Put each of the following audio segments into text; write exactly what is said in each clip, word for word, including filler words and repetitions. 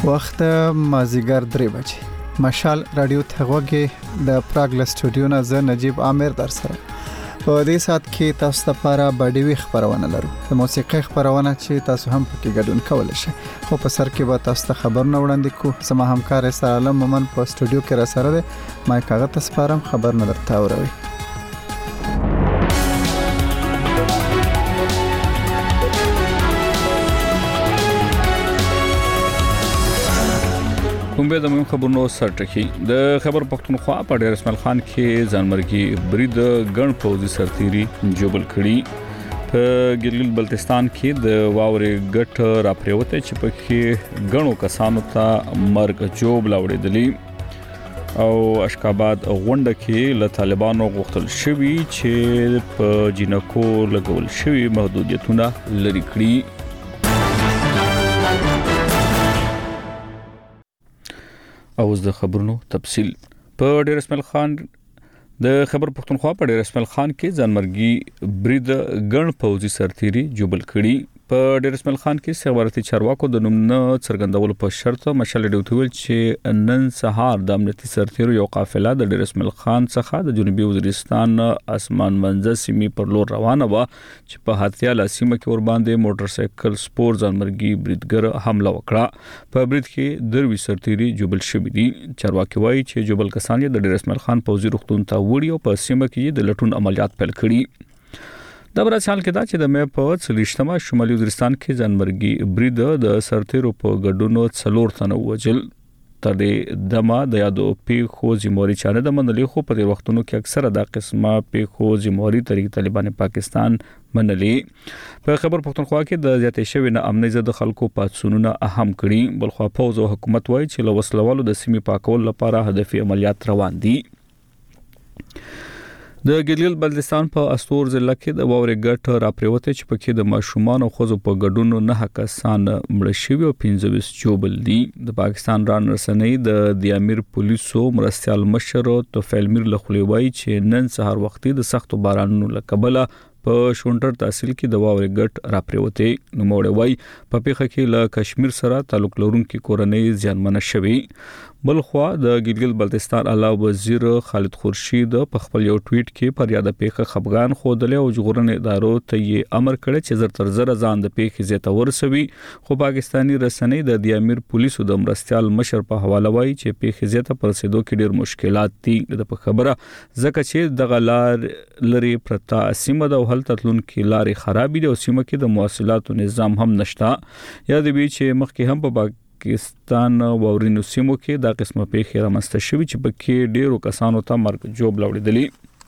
وخت مازیګر درې بجې مشال رادیو ته غوږی د پراګ له سټوډیو نه زه نجیب عامر در سره په دې سات کې تاسو لپاره باډیوي خبرونه لرو د موسیقي خبرونه چې تاسو هم پکې ګډون کولای شئ خو په سر کې به تاسو ته خبرونه وړاندې کوو زما همکار سالم مومن په سټوډیو کې را سره دی ما کاغه تاسو لپاره خبرونه درته وروي کومبه د مهم خبرونو سرټکی د خبر پښتونخوا په ډیر اسماعیل خان کې ځانمرګي برید ګڼ پوځي سرتيري جوبل کړي په ګلګل بلتستان کې د واورې ګټ راپریوته چې په کې ګڼو کسانو ته مرګ جوب لاوړېدلی او اشکاباد غونډه کې له طالبانو غوښتل شوی چې په جنکو لګول شوی محدودیتونه لري کړي او د خبرونو تفصيل په ډیر اسماعیل خان د خبر پښتونخوا په ډیر اسماعیل خان کې ځانمرګي برید ګڼ پوځي سرتيري جوبل کړي په ډیر اسماعیل خان کې سیاورتي چارواکو د نوم نه څرګندولو په شرط مشال ډیوټول چې نن سهار د امنیتي سرتيرو یو قافله د ډیر اسماعیل خان څخه د جنوبي وزیرستان اسمان منځ سیمې پر لور روانه و چې په هاتیا لاسیمه کې ور باندې موټر سایکل سپور ځانمرګي بریدګر حمله وکړه په برید کې دروي سرتيري جوبل شوی دي چارواکي وایي چې جوبل کسان د ډیر اسماعیل خان پوځي روغتون ته وړي او په سیمه کې د لټون عملیات پیل کړي د برات حال کې دا چې د مې په څلورشتمه شمالي وزیرستان کې ځانمرګي برید د سرتيرو په ګډونو څلور تنه وجل تر دې دمه د یادو پیښو ذمہواری چانه د منلې خو په دې وختونو کې اکثره د قسمه پیښو ذمہواری طریق طالبان پاکستان منلې په خبر پښتونخوا کې د زیاتې شوی نه امنیت زده خلکو پاتسونونه اهم کړي بلخوا فوز او حکومت وایي چې له وسلوالو د سیمې پاکول لپاره هدفي عملیات روان دي د ګلګل بلتستان په استور ضلع کې د واورې ګټ راپریوته چې پکې د ماشومان او خزو په ګډونو نه کسان مړ شوي او پنځه جوبل دي د پاکستان ران رسنۍ د دیامیر پولیسو مرستيال مشر توفیل میر لخوا وایي چې نن سهار وختي د سختو بارانونو لکبله په شونټر تحصیل کې د واورې ګټ راپریوته نو موړ وای په پیخه کې له کشمیر سره تعلق لرونکي کورنۍ ځانمنه شوي بلخوا د ګلګل بلتستان اعلی وزیر خالد خورشید په خپل یو ټویټ کې پر یاد پیخه خفغان خودل او جغورن ادارو ته یې امر کړی چې زر تر زر ځان د پیخه زیاته ورسوي خو پاکستانی رسنۍ د دیامیر پولیسو د مرستيال مشر په حواله وایي چې پیخه زیاته پرسیدو کې ډیر مشکلات دي د په خبره ځکه چې د غلار لري پرتا سیمه د هلته تلونکي لارې خراب دي او سیمه کې د مواصلاتو نظام هم نشته یا د بي چې مخکې هم په پاکستان واورینو سیمو کې دا قسمه پیښې رامنځته شوې چې پکې ډیرو کسانو ته مرګ جوب لاوړېدلی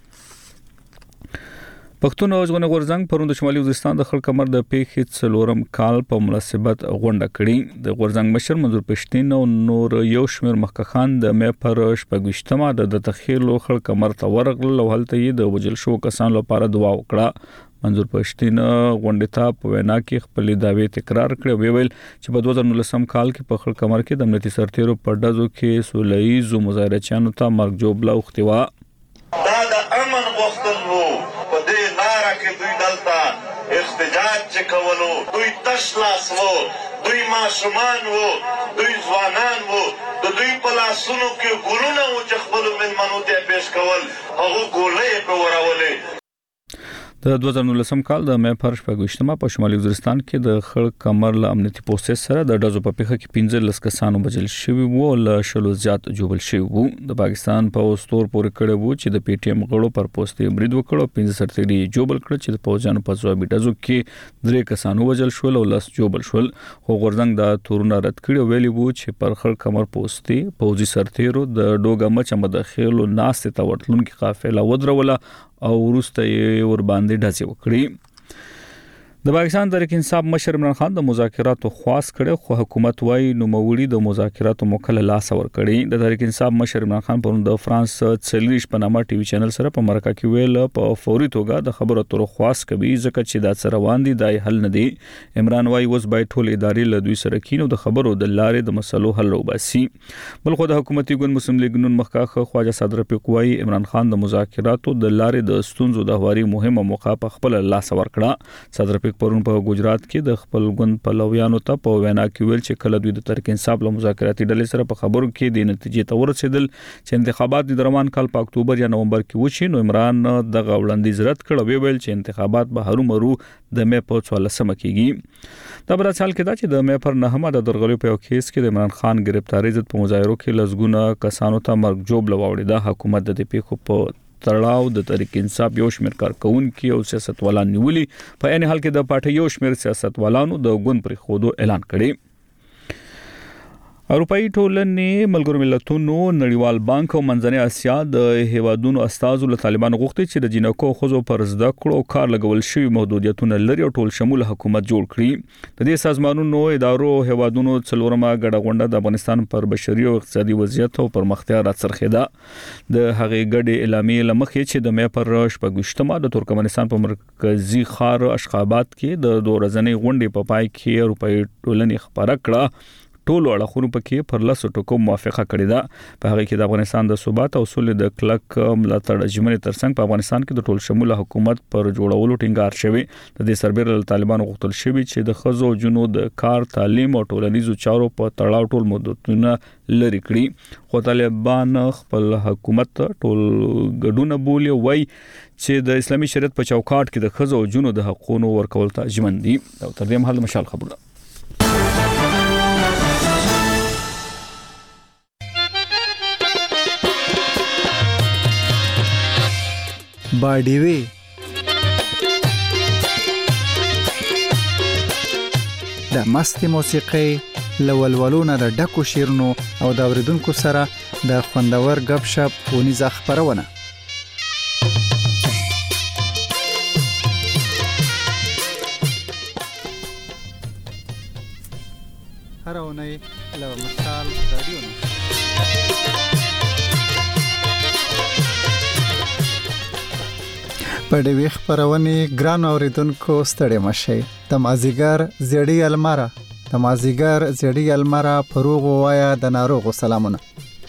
پښتون او ځوان غورزنګ پروند شمالي وزیرستان د خلک کمر د پیښې څلورم کال په مناسبت غونډه کړې د غورزنګ مشر منظور پښتين او نور یو شمیر مخکخان د مې پر شپږشتمه د تخیلو خلک کمر ته ورغل او هلته یې د وجل شو کسان لپاره دعا وکړه منظور پښتين غونډه ته په وینا کې خپل داوی تکرار کړ ویل چې په دوه هزار نولسم کال کې په خلک کمر کې د امنیتي سرتيرو په ډزو کې سولهیزو مظاهره چانو ته مرګ جوب لا وختوا دا د امن غوښتل وو په دې لار کې دوی دلته احتجاج چې کولو دوی تشلاس وو دوی ماشومان وو دوی ځوانان وو د دوی په لاسونو کې ګلونه وو چې خپل مېلمنو ته پیش کول هغه ګولې په ورولې د دوه هزار نولسم کال د مې پر شپږشتمه په شمالي وزیرستان کې د خړ کمر له امنیتي پولیس سره د ډزو په پیښه کې پنځه لس کسانو بجل شوی وو له شلو زیات جوبل شوی وو د پاکستان په استور پورې کړه وو چې د پی ټی ایم غړو پر پوسټي برید وکړو پنځه سرتيري جوبل کړ چې د پوجانو په ځوابي ډزو کې درې کسانو وجل شول او لس جوبل شول خو غورزنګ د تورونه رد کړي ویلي وو چې پر خړ کمر پوسټي پوځي سرتيرو د ډوګه مچ مداخلو ناس ته ورتلونکي قافله ودروله او ورسته یې ور باندې ډزې وکړي د پاکستان تحریک انصاف مشر عمران خان د مذاکراتو خواست کړي خو حکومت وايي نو موړي د مذاکراتو موکل لاس ور کړي د تحریک انصاف مشر عمران خان پرون د فرانس څلریش په نامه ټي وي چینل سره په مرکه کې ویل په فوري توګه د خبرو اترو خواست کوي ځکه چې دا سره روان دي د حل نه دي عمران وايي وس بای ټول ادارې له دوی سره کینو د خبرو د لارې د مسلو حل وباسي بل خو د حکومتي ګوند مسلم لیگ نون مخکخه خواجه صدر پکوي عمران خان د مذاکراتو د لارې د ستونزو د هواري مهمه موقع په خپل لاس ور کړه صدر خلک پرون په ګجرات کې د خپل ګوند پلویانو ته په وینا کې ویل چې کله دوی د تحریک انصاف له مذاکراتي ډلې سره په خبرو کې د نتیجې ته ورسېدل چې انتخابات د روان کال په اکتوبر یا نومبر کې وشي، نو عمران دغه وړاندیز رد کړ او ویل چې انتخابات به هرومرو د مې په څوارلسمه کېږي. دا بل حال کې دا چې د مې پر نهمه د درغلي په یو کیس کې د عمران خان گرفتاری ضد په مظاهرو کې لزګونه کسانو ته مرګ جوړ لوړی دا حکومت د دې پیښو په تړاو د تحریک انصاف یو شمېر کارکونکو او سیاستوالان نیولي. په عین حال کې د پارټي یو شمېر سیاستوالانو د ګوند پر خودو اعلان کړي. اروپאי ټولنې ملګرو ملتونو نړیوال بانک او منځنۍ اسیا د هیوادونو استازو له طالبانو غوښتي چې د جنکو خوځو پر زده کړو کار لګول شوی محدودیتونه لري او ټول شمول حکومت جوړ کړي. د دې سازمانونو ادارو هیوادونو څلورمه غډه غونډه د افغانستان پر بشري او اقتصادي وضعیت او پرمختیا راڅرخیده. د هغې غډې اعلامیې لمخې چې د مې پر شپږشتمه د ترکمنستان په مرکزی ښار اشخاباد کې د دوه ورځې غونډې په پای کې اروپאי ټولنې خبره کړه. ټول اړخونو پکې پر لاسو ټکو موافقه کړې ده. په هغه کې د افغانستان د ثبات او سولې د کلک ملاتړ ژمنې ترڅنګ په افغانستان کې د ټول شموله حکومت پر جوړولو ټینګار شوی. د دې سربېره له طالبانو غوښتل شوی چې د خزو جنو د کار تعلیم او ټولنیزو چارو په تړاو ټول مدتونه لري کړي. خو طالبان خپل حکومت ټول ګډونه بولي وای چې د اسلامي شریعت په چوکاټ کې د خزو جنو د حقوقو ورکول ته ژمن دي. او تر دې مهال مشال خبره باډیوي د مستي موسیقي لولولونه د ډکو شیرونو او د اوریدونکو سره د خوندور غب شپ ونیزه خبرونه. هر اونۍ له مشال رادیو نه په دې خبرونه ګران اوریدونکو ستړي مشي. د مازیګر زیړی المارا د مازیګر زیړی المارا پروغ وایا د ناروغ سلامونه.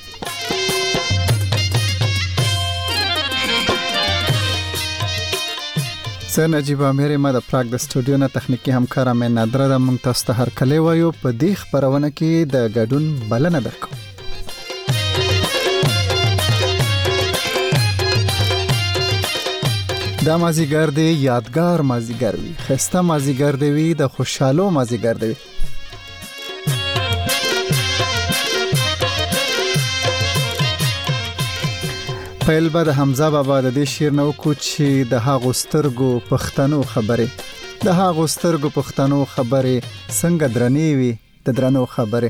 زه نجیب امیر ما د پراګ د سټوډیو نه تخنیکی همکار مې نادره د مونږ تاسو ته هر کله وایو په دې خبرونه کې د ګډون بلنه درکو. دا مازیګر دی یادګار مازیګر وي، خسته مازیګر دی وي، د خوشحالو مازیګر دی وي. پیل به د حمزه بابا د دې شعر نو کو چې د هغو سترګو پښتنو خبره د هغو سترګو پښتنو خبره څنګه درنې وي د درنو خبره.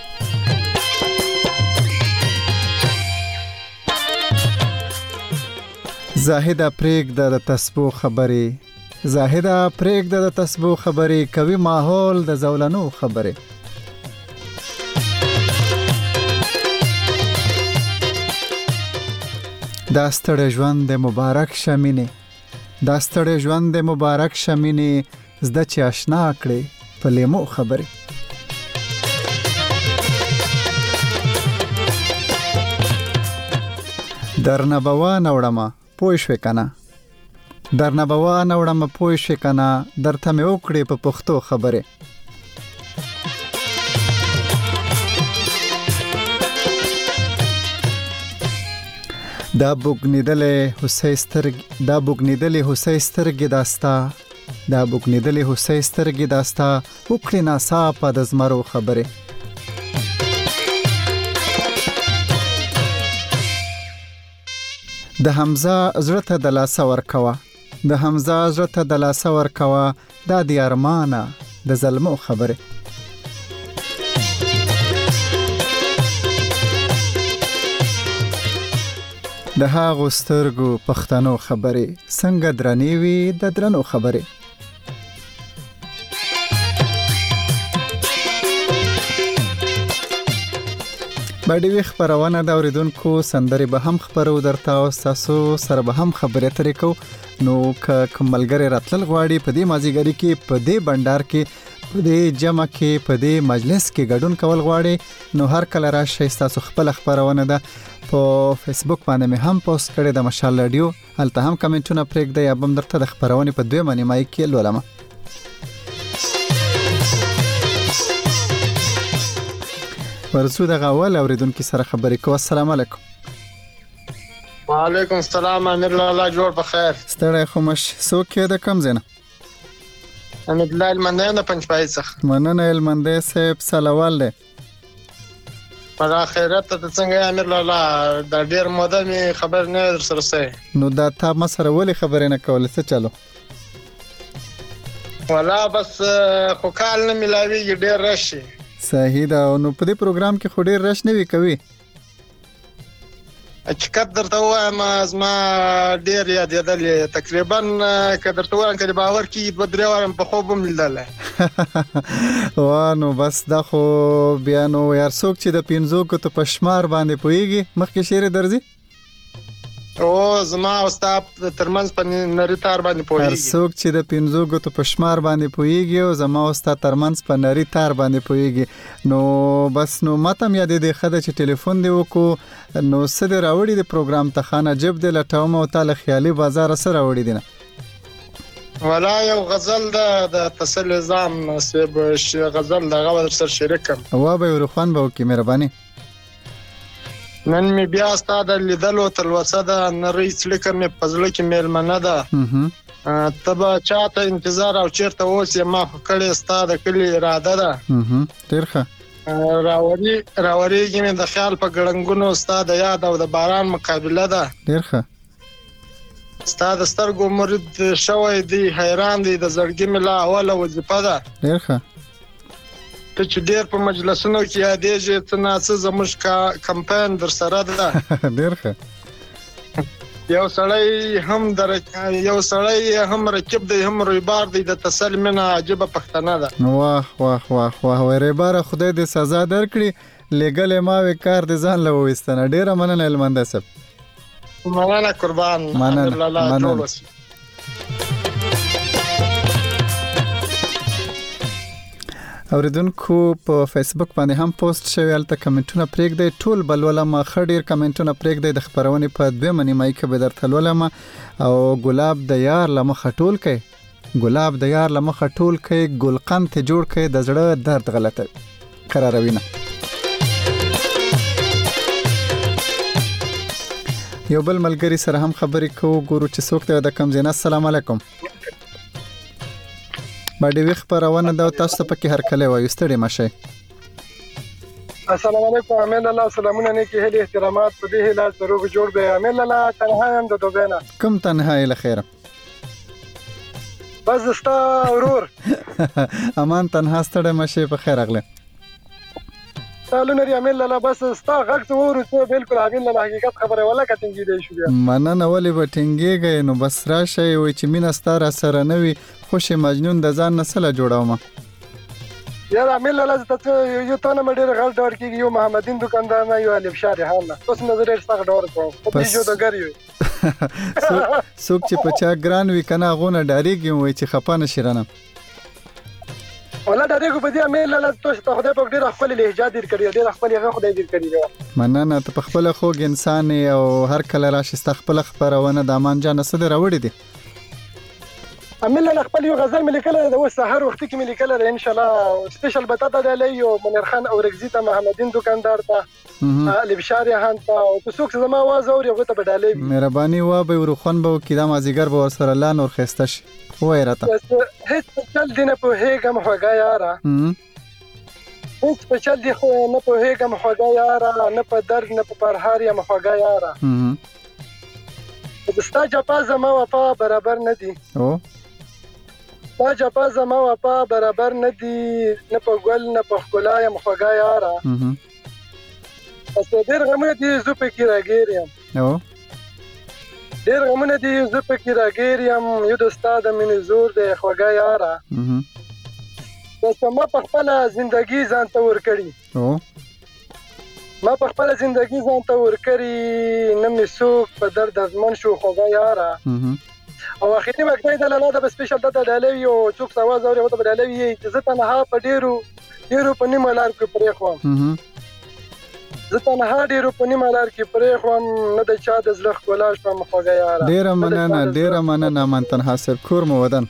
زاهد پرېګ د تسبو خبرې زاهد پرېګ د تسبو خبرې کوي ماحول د زولنو خبرې. دا ستړی ژوند د مبارک شمینه دا ستړی ژوند د مبارک شمینه زده چې آشنا کړي په لیمو خبرې. درنه بوان وړم پوه شوې کنه درنه بوان وړم پوه شوې کنه درته مې وکړې په پښتو خبره. دا بوګنیدلې حسین سترګ دا بوګنیدلې حسین سترګ داستا دا بوګنیدلې حسین سترګ داستا وکړې ناصافه د زمرو خبره. د حمزه زړه ته د لاس ورکوا د حمزه زړه ته د لاس ورکوا دا د ارمانه د زلمو خبره. د هغو سترګو پښتنو خبره څنګه درنې وي د درنو خبره. باډي خبرونه د اوریدونکو سندري به هم خبرو درته او تاسو سره به هم خبرې ترې کو. نو ک کملګری راتل غواړي په دې مازیګری کې په دې بندر کې په دې جمع کې په دې مجلس کې ګډون کول غواړي نو هر کله راشي تاسو خپل خبرونه ده په فیسبوک باندې مې هم پوسټ کړی د مشال رادیو هلته هم کمنټونه پرېږدئ یا بم درته د خبرونه په دوه باندې مای کې لولم. ورسو د غوال اوریدونکو سره خبرې کوو. السلام علیکم. وعلیکم السلام. امیر الله جوړ په خیر. ستړی خو مش څوک د کم زنه؟ امید الله المندای نه پنځپای څخه. مننه المندای صاحب سلوال دی. پر اخرت ته څنګه امیر الله د ډیر موده می خبر نه در سره سي. نو دا تا ما سره ولې خبرې نه کولې څه چالو؟ ولا بس خو کال نه ملاوي ډیر راشي. صحیح دا. نو په دې پروګرام کې خو ډیر رش نه وی کوي. حقیقت درته وایم زما ډیر یاد یادل تقریبا که درته وایم کله باور کی په درې وارم په خوب ملدل. وا نو بس دا خو بیا نو یار څوک چې د پینځو کو ته پشمار باندې پويږي مخکې شعر درځي. او زما استاد ترمنځ په نری تار باندې پويږي. هر څوک چې د پینځو کو ته پشمار باندې پويږي او زما استاد ترمنځ په نری تار باندې پويږي. نو بس نو ماته مې د دې خدای چې ټلیفون دی وکړو نو سده راوړي د پروګرام ته خانه جب د لټاوم او تعالی خیالي بازار سره راوړي دي نه. ولا یو غزل د تسل نظام سیب غزل د غو سره شریکم. وا به ورخوان به وکي مهرباني. نن می بیا ستاد لیدلو تلوسه ده نری څلکه می پزله کې میلمنه ده. تبا چاته انتظار او چیرته اوس ما کړي ستاد کلی اراده ده. تیرخه راوري راوري کې د خیال په ګړنګونو ستاد یاد او د باران مقابله ده. تیرخه ستاد سترګو مرید شوی دی حیران دی د زړګي ملا اوله وظیفه ده. تیرخه ته چې ډیر په مجلسونو کې یادېږي څه ناڅه زموږ کا کمپاین در سره ده. ډیرخه یو سړی هم در یو سړی هم رکب دی هم رویبار دی د تسل منه عجيبه پښتنه ده. واه واه واه واه ورېبار خدای دې سزا درکړي لګل ما وکړ د ځان له وستنه. ډیره مننه المنده صاحب. مننه قربان. مننه. اوریدونکو په فیسبوک باندې هم پوسټ شوی الته کمنټونه پرېږدئ. ټول بلولم خډیر کمنټونه پرېږدئ د خبرونه په دوه منی مای کې به درته ولولم. او ګلاب د یار لمخ ټول کوي ګلاب د یار لمخ ټول کوي ګلقند ته جوړ کوي د زړه درد غلطه قراروینه. یو بل ملګری سره هم خبرې کوو ګورو چې څوک ته د کم زینا. السلام علیکم. باندې وی خبرونه دا تاسو په کې هر کله وایو ستړي مشه. السلام علیکم. امین الله سلامونه نه کې هلي احترامات په دې هلال سره جوړ دی. امین الله تنها هم د دوبینا. کوم تنها له خیره؟ بس ستا ورور. امان تنها ستړي مشه په خیر اغله. تعالو نری امین الله بس ستا غږ ته ورو ته بالکل امین الله حقیقت خبره ولا کټنګي دی شو بیا. مننه ولې به ټنګيږي نو بس راشه وي چې مینا ستاره سره نوي خوش مجنون د ځان نسله جوړاوم. یار امین الله ته یو تنه مډیر غل ډور کې یو محمدین دکاندار نه یو الف شاري حال اوس نظر ستغ ډور کوم په دې جو د ګریو څوک چې په چا ګران وی کنه غونه ډاریږي وي چې خپانه شرنه ولا ډاریږي په دې امین الله ته خدای په ډیر خپل لهجه دیر کړی ډیر خپل هغه خدای دیر کړی. مننه ته په خپل خوږ انسان او هر کله راشي خپل خبرونه د امان جان سره راوړي دي. امین الله خپل یو غزل ملي کله د سحر وخت کې ملي کله ان شاء الله سپیشل بتاته دی یو منیر خان او رگزی ته محمدین دکاندار ته الف شاري هان ته او څوک زما आवाज اوري هغه ته بدالې مهرباني و به ورخوان به کیدا مازیګر به ور سره الله نور خسته شي وای راته هیڅ چل دینه په هیګم خوګا یارا هیڅ په چل دی خو نه په هیګم خوګا یارا نه په درد نه په پرهار یم خوګا یارا دستا جپا زما وفا برابر نه دي. او تا جپا زما وفا برابر نه دي نه په ګل نه په خلا یم خوګا یارا. پس ډیر غمونه دي زو په کې راګیر یم. او ډیر غمونه دي زو په کې راګیر یم یو د استاد مين زور دی خوګا یارا. پس ما په خپل ژوندۍ ځان ته ور کړی. او ما په خپل ژوندۍ ځان ته ور کړی نه مې څوک په درد ازمن شو خوګا یارا. او اخیری مقطع د لاله د سپیشل د ډالوي او څوک سواز اوري او د ډالوي چې زه تنها په ډیرو ډیرو په نیمه لار کې پرې خوم. زه تنها ډیرو په نیمه لار کې پرې خوم نه د چا د زلخ کولاش په مخوګا یارا. ډیره مننه ډیره مننه من تنها سر کور مو ودان.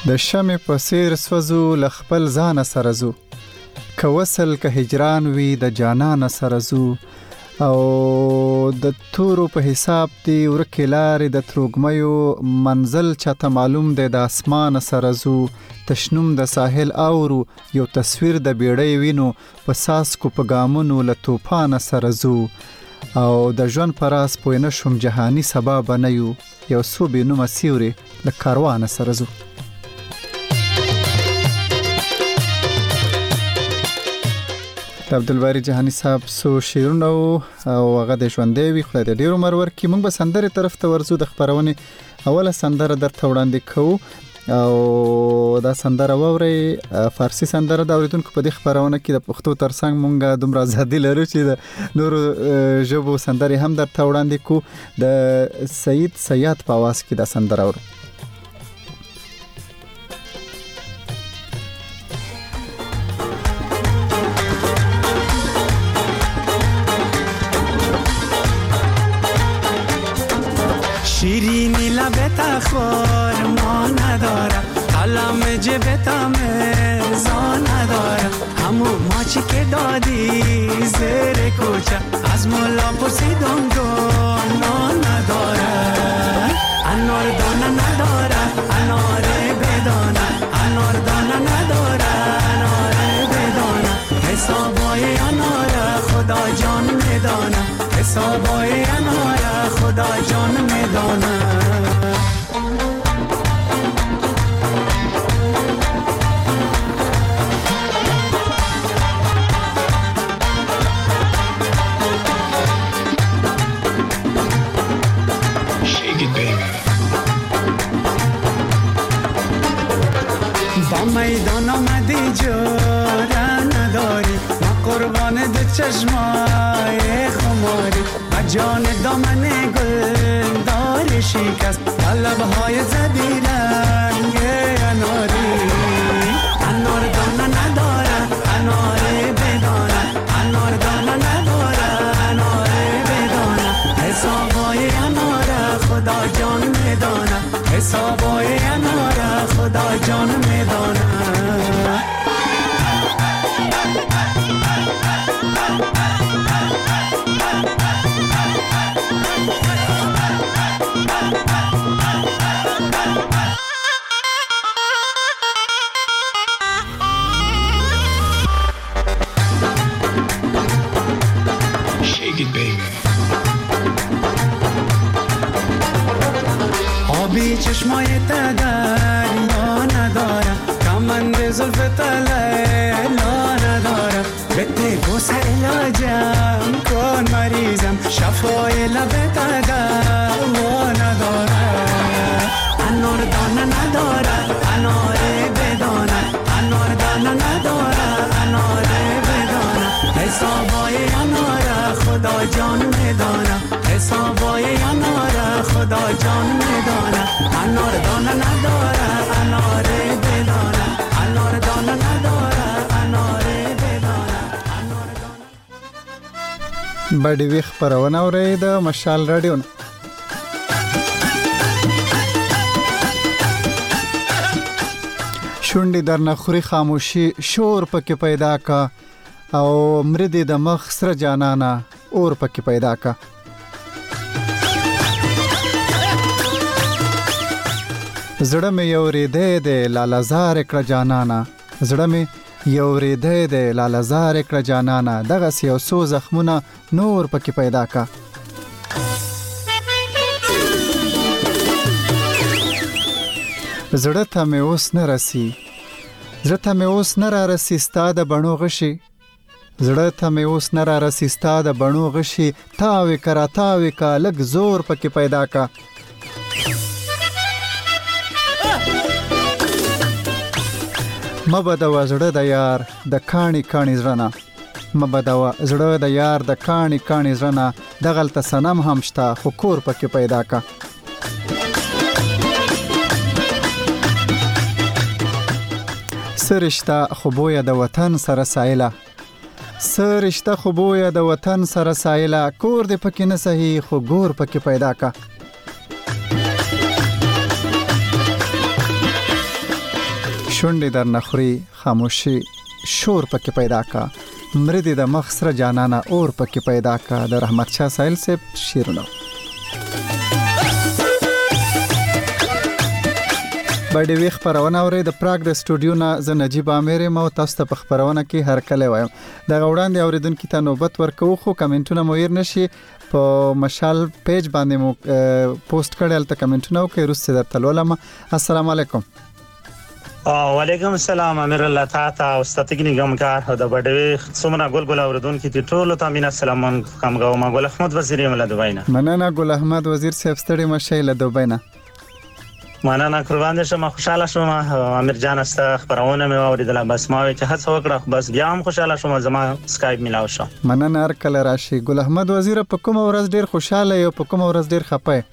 د شمع په څیر سوځو له خپل ځان سره زو که وصل که هجران وي د جانان سره زو او د تورو په حساب دی ورکه لارې د تروګمیو منزل چاته معلوم دی د اسمان سره زو تشنوم د ساحل اورو یو تصویر د بیړۍ وینو په ساس کو په ګامونو له توفان سره زو او د ژوند پراس پوی نشم جهانی سبا بنیو یو سو بینو مسیوري له کاروان سره زو. عبدالباری جهانی صاحب سو شیرونه او هغه د ژوندې وی خو د ډیرو مرور کې موږ به سندره طرف ته ورزو د خبرونه اوله سندره درته وړاندې کوو او دا سندره ووري فارسی سندره د اوریدونکو په دې خبرونه کې د پښتو ترڅنګ موږ دومره ازادي لرو چې د نورو ژبو سندره هم درته وړاندې کوو د سید سیاد په आवाज کې دا سندره ورو. شیرینی لبتا خور ما ندارم قلم جبتا مرزا ندارم همون ماچی که دادی زیر کوچه از مولا پرسیدم دانا ندارم انار دانا ندارم انار بدانه انار دانا ندارم انار بدانه حسابای انار خدا جان میدانه حسابای انار خدا جان میدانه. با میدان آمدی جوره نداری ما قربان دو چشمای خماری و جان دامن گل داری شکست و لبهای زدی رنگ اناری انار دانه نداره انار بدانه انار دانه نداره انار بدانه حسابای انار خدا جان میدانه حسابای انار خدا جان میدانه. آبی چشمای تدریا ندارم کمند زلف تلیلا ندارم بده بوسه علاجم کن مریضم شفای لب تدریا ندارم انار دانه ندارم انار بدانه انار دانه ندارم انار بدانه حسابای انار خدا جان میدانه حسابای انار خدا جان میدانه انار دانه نداره انار بدانه انار دانه نداره انار بدانه انار دانه. بډې وی خبرونه اوري د مشال رادیو. شونډې درنه خوري خاموشي شور پکې پیدا کا او مردې د مخ سره جانانا اور پکې پیدا کا. زړه مې یو ریدې دې لالزار کړه جانانا زړه مې یو ریدې دې لالزار کړه جانانا دغه یو څو زخمونه نور پکې پیدا کا. زړه ته مې اوس نه رسی زړه ته مې اوس نه را رسی ستا د بڼو غشي زړه ته مې اوس نه را رسی ستا د بڼو غشي تاوې کرا تاوې کا لږ زور پکې پیدا کا. مبدوا زړه د یار د کاڼي کاڼي زړه مبدوا زړه د یار د کاڼي کاڼي زړه دغلته سنم هم شته خو کور پکې پیدا کا. سرشته خو بویا د وطن سره سایله سرشته خو بویا د وطن سره سایله کور دې پکې نه صحیح خو ګور پکې پیدا کا. شونډې در نخوري خاموشي شور پکې پیدا کا مردی د مخ سره جانانه اور پکې پیدا کا د رحمت شاه سایل صاحب شیرونه باندې وی خبرونه اوري د پراګ د سټوډیو نه ز نجيب امیر مو تاسو ته خبرونه کې هر کله وایم د غوړاندې اوریدونکو ته نوبت ورکو خو کمنټونه مو ير نشي په مشال پیج باندې مو پوسټ کړل ته کمنټونه وکړئ روسي در تلولم السلام علیکم وعلیکم السلام امیر الله تعالی او ستګنی ګمکار د بډوي سمنا ګل ګل اوردونکو ته ټول ته امین السلام کوم غو ما ګل احمد وزیر یم له دوبای نه مننه ګل احمد وزیر صاحب ستړي مشه له دوبای نه مننه قربان دې شم خوشاله شوم امیر جان است خبرونه مې اوریدل بس ما چې هڅه وکړه بس بیا هم خوشاله شوم زما سکایپ ملاو شو مننه هر کله راشي ګل احمد وزیر په کوم ورځ ډیر خوشاله یو په کوم ورځ ډیر خپه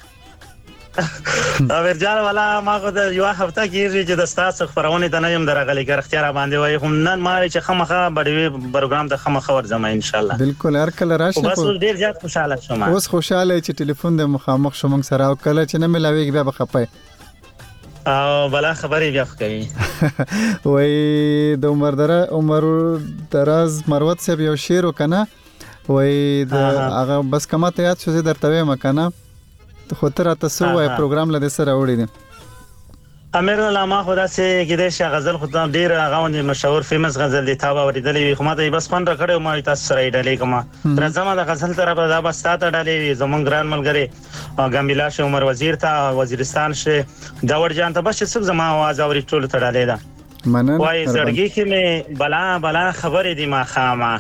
امیر جان والا ما خو د یو هفته کېږي چې د تاسو خبرونه د نیم درغلي کار اختیار باندې وای هم نن ما چې خمخه بډوي پروګرام د خمخه ورځم ان شاء الله بالکل هر کله راشي بس ډیر زیات خوشاله شوم اوس خوشاله چې ټلیفون د مخامخ شوم سره او کله چې نه ملاويږي بیا بخپه او بلا خبرې بیا کوي وای د عمر دره عمر دراز مروت صاحب یو شعر وکنه وای د هغه بس کما ته یاد شو زه درته وایم کنه خو تر تاسو وای پروګرام لده سره وړي دي امیر الله ما خدا سي کې د غزل خو ډیر غوندي مشهور فیمس غزل دی تا اوریدلې خو ما ته بس پن را کړو ما تاسو سره ډلې کوم ترځم د غزل تر په دا بس تاسو ډلې زمون ګران ملګری ګمبلا شه عمر وزیر ته وزیرستان شه داور جان ته بس څوک زما आवाज اوري ټول ته ډلې دا مننه وای زړګي کې مې بلا بلا خبرې دی ما خامه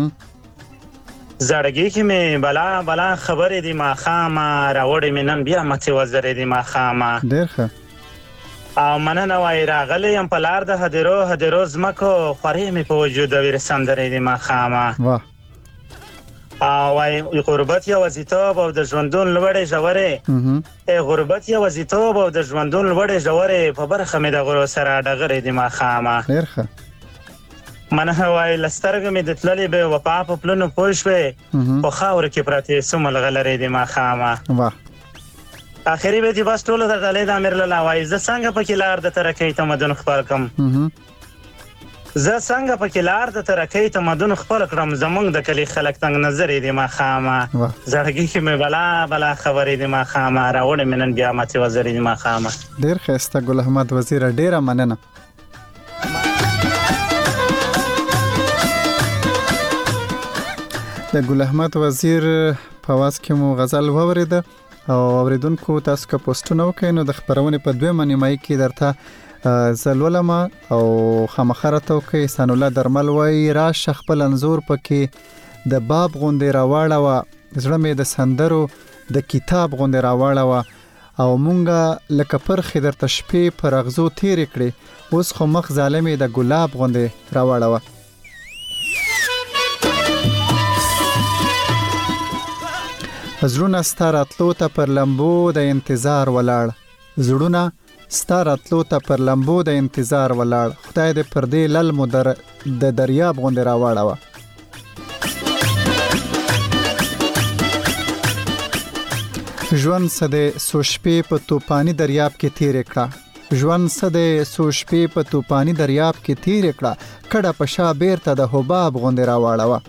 زړګي کې مې بلا بلا خبرې دی ما خامه راوړې مې نن بیا مته وزرې دی ما خامه ډیر ښه او مننه وای راغلی ام په لار د هدیرو هدیرو زمکو خورې مې په وجود ور سندرې دی ما خامه واه او وای غربت یا وزیتوب او د ژوندون لوړې ژورې ای غربت یا وزیتوب او د ژوندون لوړې ژورې په برخه مې د غرو سره ډغرې دی ما خامه ډیر ښه منه وای لسترګ مې د تللې به وپا په پلونو پوښوي په خاور کې پراته سمل غلرې دی ما خامه واه اخري به دې بس ټول د غلې د امیر الله وای ز څنګه په کلار د ترکې تمدن خپل کم ز څنګه په کلار د ترکې تمدن خپل کړم زمونږ د کلی خلک تنگ نظر دې ما خامه زړګي کې مې بلا بلا خبرې دې ما خامه راوړې منن بیا ماته وزرې دې ما خامه ډیر ښه ګل احمد وزیر ډیر مننه د ګل احمد وزیر په واس کې مو غزل وورید او اوریدونکو تاسو کا پوسټونه وکړئ نو د خبرونه په دوه منیمای کې درته زلولما او خامخرته وکړئ سن الله درمل وای را شخپل انزور پکې د باب غوندې راواړه وا زړه مې د سندرو د کتاب غوندې راواړه وا او مونږه لکه پر خدر تشپې پر اغزو تیر کړي اوس خو مخ ظالمې د ګلاب غوندې راواړه وا زړونه ستاراتلو ته پر لمبو د انتظار ولاړ زړونه ستاراتلو ته پر لمبو د انتظار ولاړ خدای دې پر دې لل مدر د دریاب غوندې راواړه ژوند سده سوشپې په توپانی دریاب کې تیر کړه ژوند سده سوشپې په توپانی دریاب کې تیر کړه کډه په شا بیرته د حباب غوندې راواړه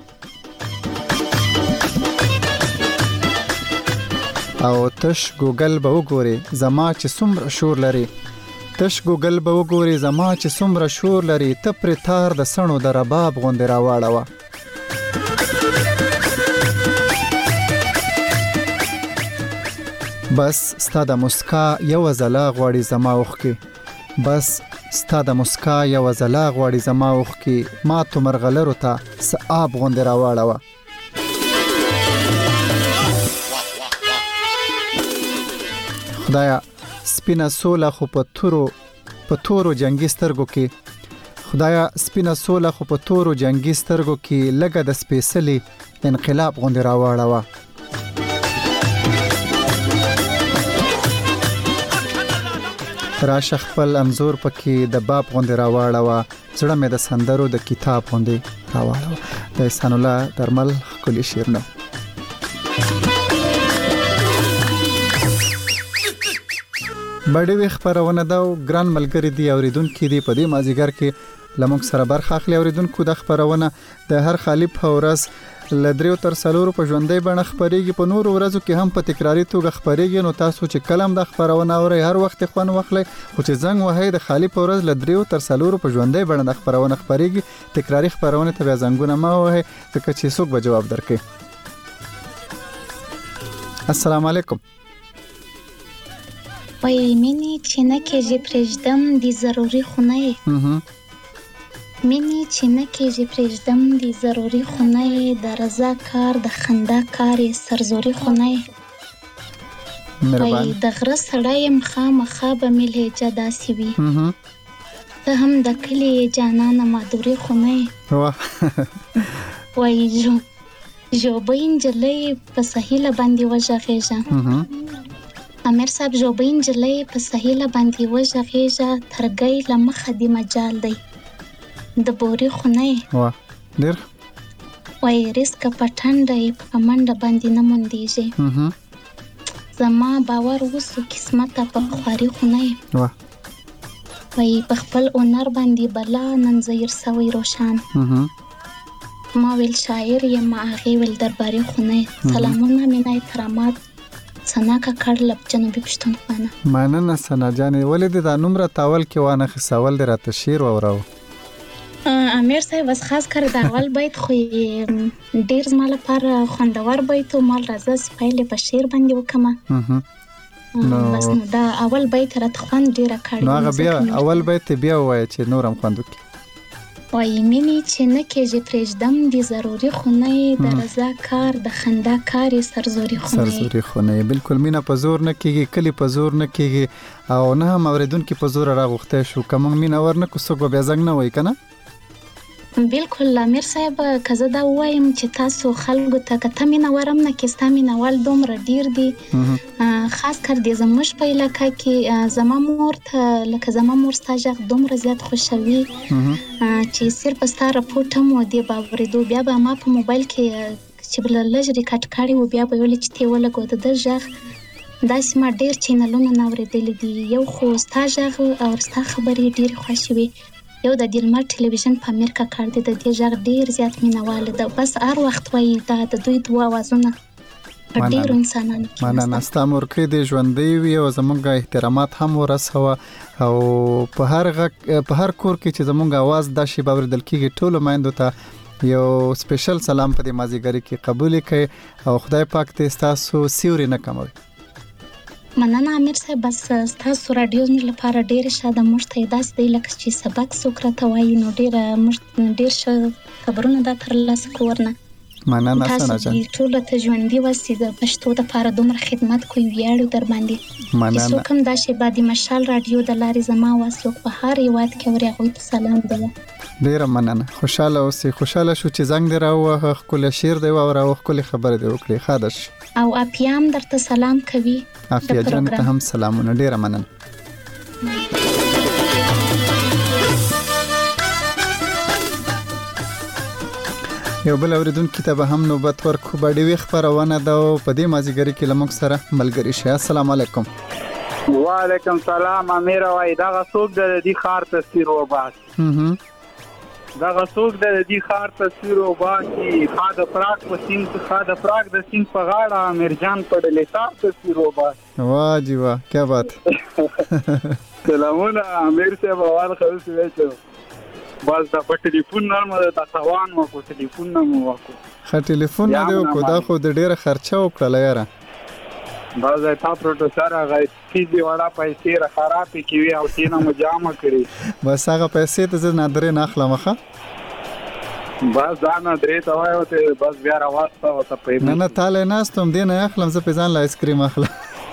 او تش ګوګل به وګوري زما چې څومره شور لري تش ګوګل به وګوري زما چې څومره شور لري ته پر تار د سڼو د رباب غوندې راواړه بس ستا د مسکا یو زلا غواړي زما اوښکې بس ستا د مسکا یو زلا غواړي زما اوښکې ما تو مرغلرو ته سآب غوندې راواړه خدایا سپینا سولا خو په تورو په تورو جنگي سترګو کې خدایا سپینا سولا خو په تورو جنگي سترګو کې لګه د سپیشلی انقلاب غوندې راواړه وا راشه خپل انزور پکې د باب غوندې راواړه وا زړه مې د سندرو د کتاب غوندې راواړه د احسان الله درمل ښکلی شعر نه بډې وی خبرونه دا ګران ملګری دی اوریدونکو دی په دې مازیګر کې لمونږ سره برخه اخلي اوریدونکو د خبرونه د هر خالي فورس لدریو تر سلورو په ژوندۍ بڼه خبريږي په نور ورځو کې هم په تکراری توګه خبريږي نو تاسو چې کلم د خبرونه اوري هر وخت خوان وخلې خو چې زنګ وهي د خالي فورس لدریو تر سلورو په ژوندۍ بڼه د خبرونه خبريږي تکراری خبرونه ته زنګونه ما وهي ځکه چې څوک به جواب درکړي. السلام علیکم. وای مینی چې نه کېږي پرېږدم دی ضروري خونه یې مینی چې نه کېږي پرېږدم دی ضروري خونه یې د رضا کار د خندا کار یې سرزوري خونه یې وای د غره سړی یم خامخا به مې لهجه داسې وي ته هم د کلي جانانه مادوري خونه یې وای جو ژوبۍ نجلۍ په سهیله باندې وژغېږه امیر صاحب ژوبۍ نجلۍ په سهیله باندې وژغېږه ترګی له مخه دې مجال دی د بوري خونه یې ډېر وای رزقه په ټنډه یې په منډه باندې نه موندېږي زما باور اوسو قسمته په خواري خونه یې وای په خپل هنر باندې بلا نن زیر سوی روشان ما ویل شاعر یم ما هغې ویل درباري خونه سلامونه مینه احترامات ثنا کاکړ لب جنوبي پښتونخوا مننه ثنا جانې ولې دې دا نوم راتاول کې وانه خسول دې راته شعر واوراو امیر صاحب بس خاص کر دا اول بیت خو ډېر زما لپاره خوندور بیت و مال راځه سپایلې په شعر باندې وکړمه بس نو دا اول بیت راته خوند ډېره کړی نو هغه بیا اول بیت بیا ووایه چې نور هم خوند وکړي. وای مینی چې نه کېږي پرېږدم دی ضروري خونه یې د رضا کار د خندا کار یې سرزوري خونه یې سرزوري خونه یې بالکل مینه په زور نه کېږي کلی په زور نه کېږي او نه هم اوریدونکي په زور راغوښتی شو که موږ مینه ورنکړو څوک به بیا زنګ نه وایي که نه بالکل امیر صاحب که زه دا ووایم چې تاسو خلکو ته که ته مینه ورم نه کې ستا مینهوال دومره ډېر دي خاص کر دی زموږ په علاقه کې زما مور ته لکه زما مور ستا غږ دومره زیات خوښوي چې صرف ستا رپوټ هم و دی به اورېدو بیا به ما په موبایل کې چې بله لږ ریکارډ کړی و بیا به ویلې چې تی ولګوه د ده غږ داسې ما ډېر چینلونه نه اورېدلي دي یو خو ستا غږ او ستا خبرې ډېرې خوښې وي یو د دلمر ټلویزیون په امیر کاکړ دی د دې غږ ډېر زیات مینهواله ده بس هر وخت وایي دا د دوی دوه اوازونه په ډېرو انسانانو کې مننه ستا مورکۍ دې ژوندۍ وي او زموږ احترامات هم ورسوه او په هر غږ په هر کور کې چې زموږ اواز دا شی به اورېدل کېږي ټولو میندو ته یو سپیشل سلام په دې مازدیګري کې قبول کړئ او خدای پاک دې ستاسو سیوري نه کموي. مننه امیر صاحب بس ستاسو راډیو زموږ لپاره ډېره ښه ده موږ ته یې داسې دی لکه چې سبق څوک راته وایي نو ډېره موږ ډېر ښه خبرونه دا ترلاسه کوو ورنه مننه ثنا جان تاسو ټولو ته ژوندي اوسئ د پښتو دپاره دومره خدمت کوئ ویاړو در باندې مننه چې څوک هم دا شیبه د مشال راډیو د لارې زما اواز څوک په هر هېواد کې اوري هغوی ته سلام دی. ډېره مننه خوشحاله اوسئ خوشحاله شو چې زنګ دې راووهه ښکلی شعر دې واوراوه ښکلې خبرې دې وکړې ښه ده شي او اپیا هم درته سلام کوي اپیا جان ته هم سلامونه ډېره مننه. یو بل اوریدونکي ته به هم نوبت ورکړو بډې وی خپرونه ده او په دې مازدیګري کې له موږ سره ملګري شي. السلام علیکم. وعلیکم سلام امیر وای دغه څوک د دې ښار تصویر وباسي دغه څوک د دې ښار تصویر وباسي خاده پراګ په سیند خاده پراګ د سیند په غاړه امیر جان په ډلې تصویر وباسي. واه جی واه کیا بات سلامونه امیر صاحب اول خلاص ویچو باز دا په ټلیفون نرمه د تاوان مو کو ټلیفون نه مو وکړو ښه ټلیفون نه دی کو دا خو د ډیره خرچه وکړه یاره باز تا پروډوسر هغه فیزي وړا پیسې را خرابې کیوي او تینا مو جامه کړی بس هغه پیسې ته زه نادرې نه اخلم ښه بس دا نادرې ته وایو ته بس بیا راوسته او ته پیدا نه نه تاله ناستم دې نه اخلم زه په ځان لا آیسکریم اخلم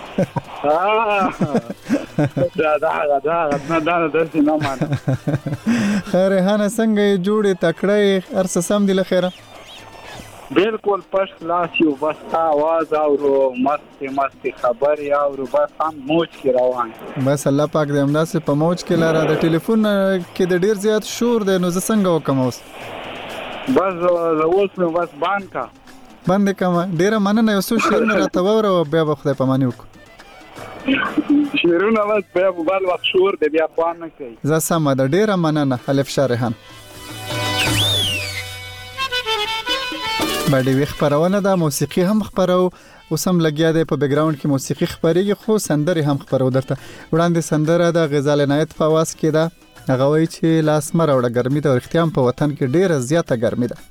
دا دا دا نه دا د سینما خیر هانه څنګه جوړې تکړه هر څه سم دي له خیره بالکل پښ لاس یو بس आवाज او مست مست خبر او بس هم موج کې روان بس الله پاک دې همداسې په موج کې لاره د ټلیفون کې د ډیر زیات شور دی نو زه څنګه وکم اوس بس اوس نو بس بانکا باندې کوم ډیره مننه یو څو شعر نه راته وره او بیا به خدای پاماني وکړو شیرونه بس بیا بل وخت شور دی بیا خوان نه کوي. زه سمه ده، ډیره مننه الف شاه ریحان. باندې وی خبرونه ده، موسیقي هم خبرو، اوس هم لګیا دی په بیک گراوند کې موسیقي خبرېږي، خو سندري هم خبرو درته. وړاندې سندره د غزال عنایت په आवाज کې ده، هغه وایي چې لاس مر اوړه ګرمي ده او اختیام په وطن کې ډیره زیاته ګرمي ده.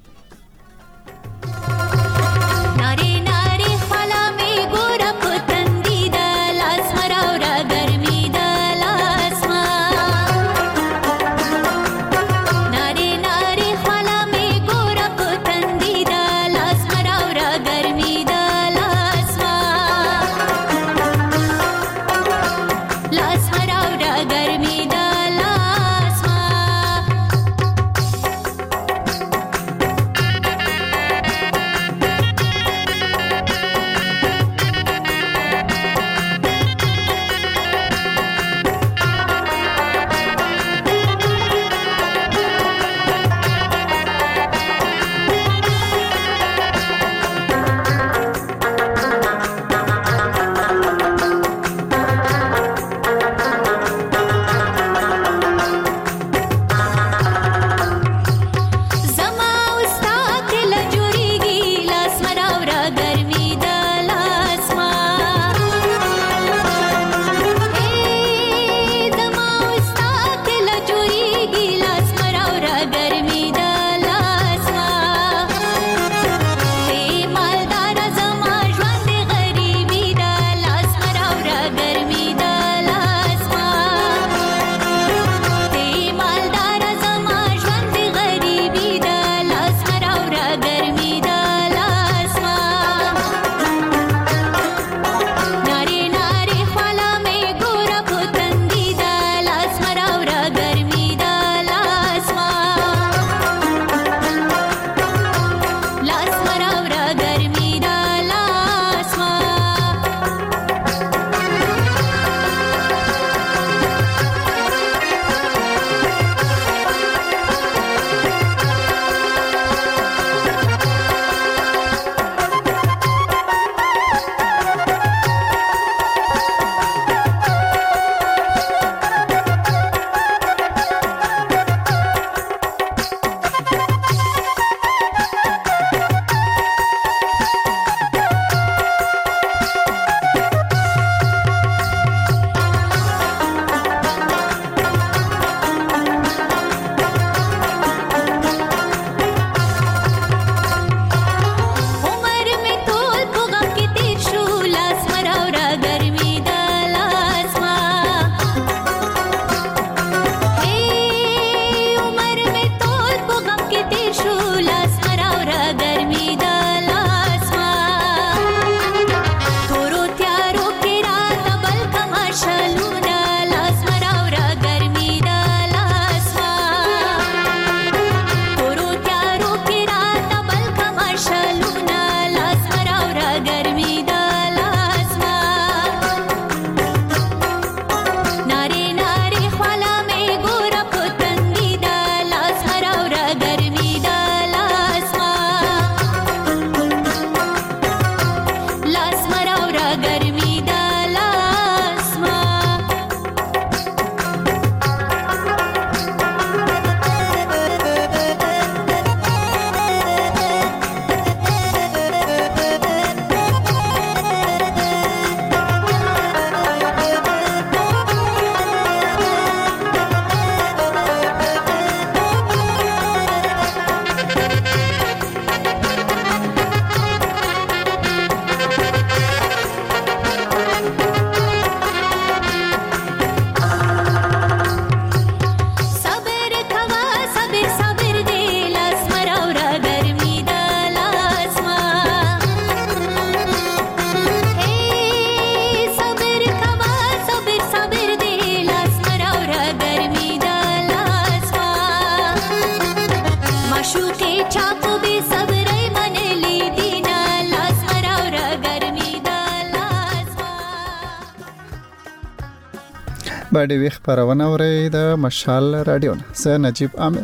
باندې وی خبرونه اوري د مشال رادیو نه زه نجیب عامر.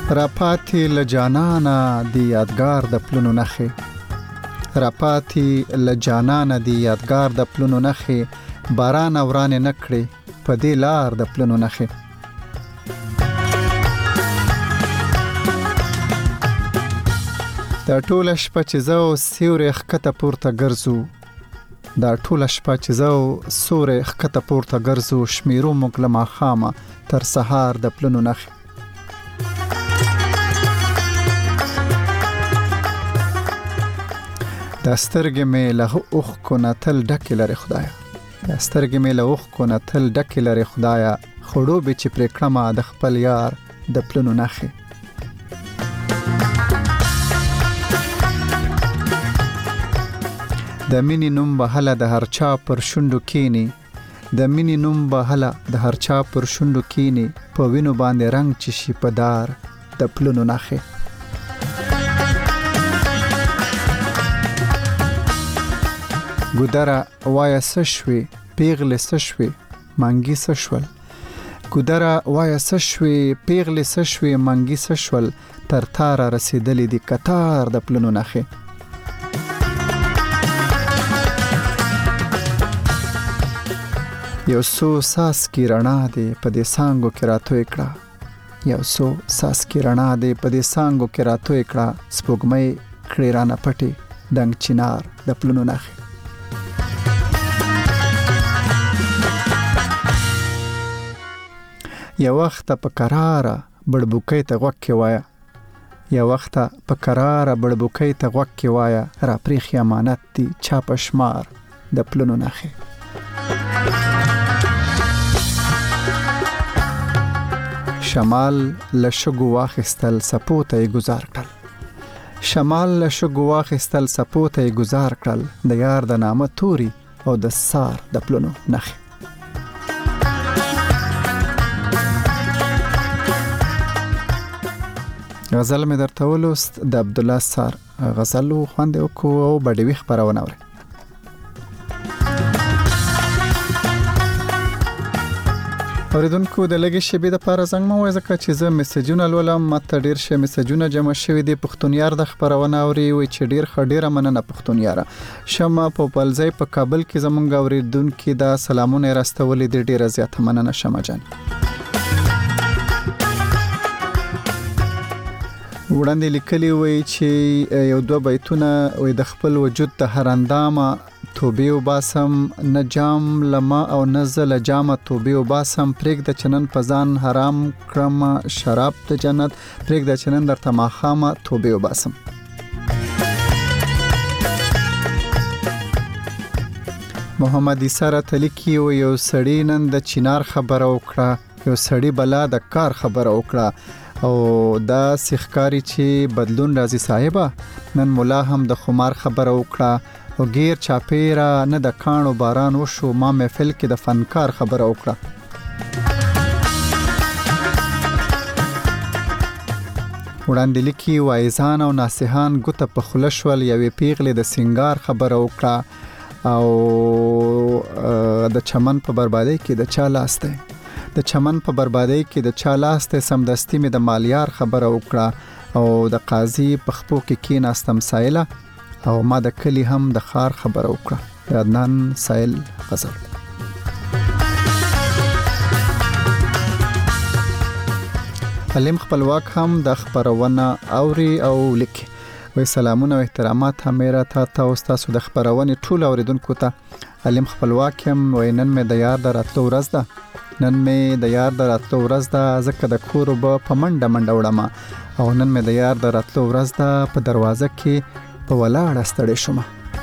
راپاتې له جانانه دی یادګار د پلونو نخې راپاتې له جانانه دی یادګار د پلونو نخې باران اوران نکړي په دې لار د پلونو نخې دا ټوله شپه چې زه سیورې ښکته پورته ګرځو دا ټوله شپه چې زه سورې ښکته پورته ګرځو شمیرو موږ له ماښامه تر سهار د پلونو نخې دا سترګې مې له اوښکو نه تل ډکې لرې خدایه دا سترګې مې له اوښکو نه تل ډکې لرې خدایه خړوبې چې پرې کړمه د خپل یار د پلونو نخې د مینې نوم به هله د هر چا پر شونډو کینی د مینې نوم به هله د هر چا پر شونډو کینی په وینو باندې رنگ چې شي په دار د پلونو نخې ګودره وایه څه شوې پیغلې څه شوې منګي څه شول ګودره وایه څه شوې پیغلې څه شوې منګي څه شول تر تاره رسېدلې دي کتار د پلونو نخې یو څو څاڅکي رڼا دی په دې څانګو کې راتوی کړه یو څو څاڅکي رڼا دی په دې څانګو کې راتوی کړه سپوږمۍ کړې رانه پټې ډنګ چنار د پلونو نخې یو وخت په قراره بړبوکۍ ته غوږ کې وایه یو وخت په قراره بړبوکۍ ته غوږ کې وایه را پریخي امانت دی چا په شمار د پلونو نخې شمال له شګو واخیستل سپو ته یې ګزار کړل شمال له شګو واخیستل سپو ته یې ګزار کړل د یار د نامه توري او د سار د پلونو نخې غزل مې درته ولوست د عبدالله سار غزل خوند وکړو او بډوي خبرونه اوري اوریدونکو د لګي شبي د پاره زنګ مو وای ځکه چې زه میسجونه لولم ماته ډیر شه میسجونه جمع شوي دي پښتونیار د خبرونه اوري وای چې ډیر خډیره مننه پښتونیاره شمه په پلځای په کابل کې زمونږ اوریدونکو دا سلامونه راستولې دي ډیر زیاته مننه شمه جان وړاندې لیکلي وای چې یو دوه بیتونه وای د خپل وجود د هر اندامه توبې و باسم نه جام لما او نه زل جامه توبې و باسم پرېږ د چنن پزان حرام کړم شراب د جنت پرېږ د چنن در تماخامه توبې و باسم محمد اسره تلکی و یو سړی نن د چینار خبره وکړه یو سړی بلا د کار خبره وکړه او دا سیخکاری چې بدلون راځي صاحبہ نن مولا هم د خمار خبره وکړه او غیر چاپیرا نه د کانو باران وشو ما محفل کې د فنکار خبره وکړه وړاندې لیکي وایزان او ناسهان ګوته په خلشول یوې پیغلې د سنگار خبره وکړه او د چمن په بربادۍ کې د چا لاس دی د چمن په بربادۍ کې د چا لاس دی سمدستي مې د مالیار خبره وکړه او د قاضي په خپو کې کېناستم سایله او ما د کلی هم د خار خبره وکړه عدنان سایل غزل علم خپلواک هم د خبرونه اوري او لیکي وای سلامونه او احترامات هم راته تاسو تاسو د خبرونه ټول اوریدونکو ته علم خپلواک هم وینن مې د یار دراتلو ورځ ده نن مې د یار دراتلو ورځ ده ځکه د کور به په منډه منډه وړم او نن مې د یار دراتلو ورځ ده په دروازه کې په ولاړه ستړې شوم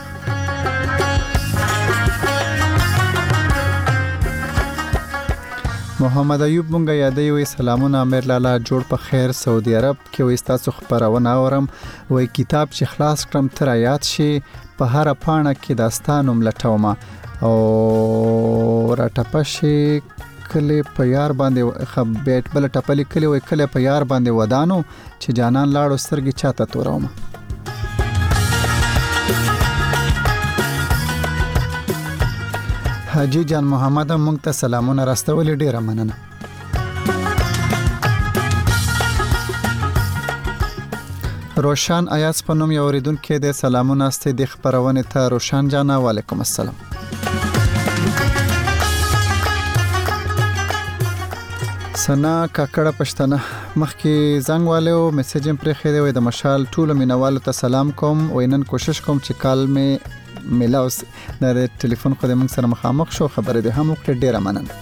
محمد ایوب مونږه یادې وي سلامونه امیر لالا جوړ په خیر سعودي عرب کې وي تاسو خبرونه اورم وای کتاب چې خلاص کړم تر یاد شي په هر پاڼه کې داستانوم لټوم او راټپشي کله په یار باندې خبيت بل ټپلې کله وای کله په یار باندې ودانو چې جانان لاړو سترګې چاته توروم حاجی جان محمد مونږ ته سلامونه راستولې ډیره مننه روشان آیاز په نوم یو اوریدونکو د سلامونه است د خبرونه ته روشان جانا وعلیکم السلام. سنا کاکړه پښتنه مخکې زنګ والو میسج هم پرې خېده وې د مشال ټول مینوالو ته سلام کوم وینن کوشش کوم چې کال می ملاوس د ټلیفون خو د موږ سره مخامخ شو خبره ده هم وکړه ډیره مننه.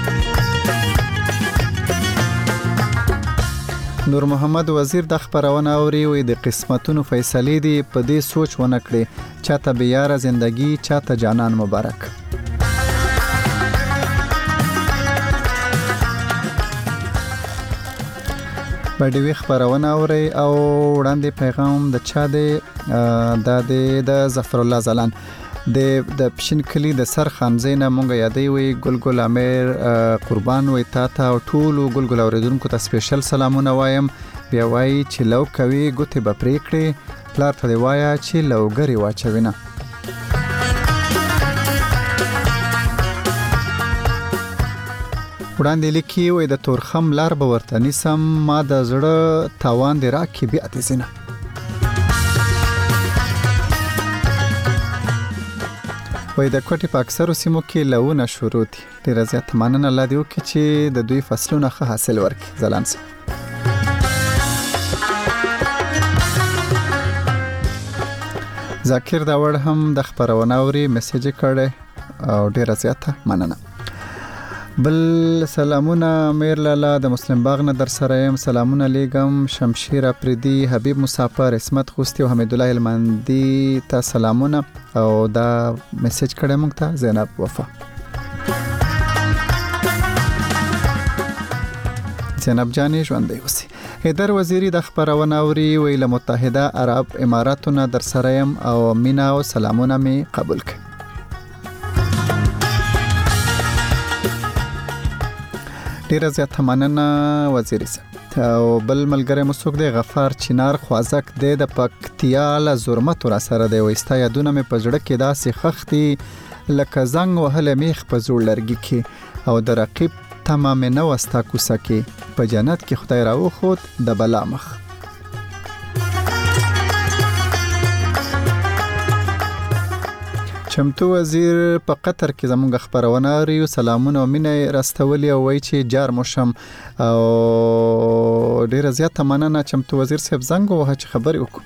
نور محمد وزیر د خبرونه اوري وې د قسمتونو فیصله دي په دې سوچ ونه کړي چاته بیاره زندگی چاته جانان مبارک. بډوي خبرونه اوري او وړاندې پیغام د چا دی د ظفر الله زلان د د پښین کلی د سر خانزینه مونږ یادې وي ګلګل امیر قربان وي تا ته ټول ګلګل اوریدونکو ته سپیشل سلامونه وایم بیا وای چې لو کوي ګوتې به پرې کړې پلار ته دی وایا چې لوګری واچوینه. وړاندې لیکي وي د تورخم لار به ورته نیسم ما د زړه تاوان دی راکې بیا تیزینه. وای د کوټې په اکثرو سیمو کې لونه شروع دي ډېره زیات مننه الله دې وکړي چې د دوی فصلونه ښه حاصل ورکړي. زلان سي ذاکر دا وړ هم د خبرونه اوري میسج کړي او ډېره زیاته مننه. بل سلامونه امیر لالا د مسلم باغ نه در سره يم سلامونه لیګم شمشیر افریدي حبیب مسافر اسمت خوستی او حمید الله المندي ته سلامونه او دا میسج کړه مونږ ته زینب وفا. زینب جانې ژوندۍ اوسې. حیدر وزیری د خبرونه اوري ویله متحده عرب اماراتونه در سره يم او مینا او سلامونه می قبول کړئ. ډیره زیاته مننه وزیر صاحب. او بل ملګری مسوک دی غفار چینار خوازک دی د پکتیا له زرمت را سره دی وستا یادونه مې پزړه کې داسې خختي لکه زنګ وهله میخ په زوړ لرګي کې او د رقیب تمام نه وستا کوسه کې په جنت کې خدای راو خود د بلا مخ. چمتو وزیر په قطر کې زموږ خبرونه لري سلامونه او مینه راستولي او وای چې جار مشم او ډیره زیاته مننه چمتو وزیر صاحب زنګ وه چې خبرې وکړو.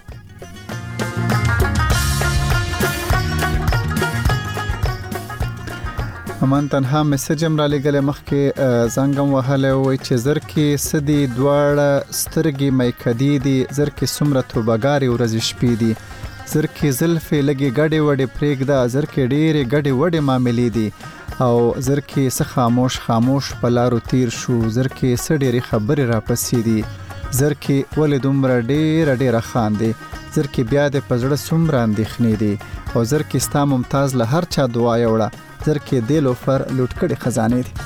امان تنها میسج هم را لګل مخکې زنګم وهله وای چې زر کې سدي دواړه سترګې مې کدي دي زر کې سمره توبګاری ورځ شپې دي زر کې زلفې لګي ګډې وډې پرېږده زر کې ډېرې ګډې وډې معاملې دي او زر کې څه خاموش خاموش په لارو تیر شو زر کې څه ډېرې خبرې راپسې دي زر کې ولې دومره ډېره ډېره خاندې زر کې بیا دې په زړه څومره اندېښنې دي او زر کې ستا ممتاز له هر چا دعا یوړه زر کې دې لوفر لوټ کړې خزانې دي.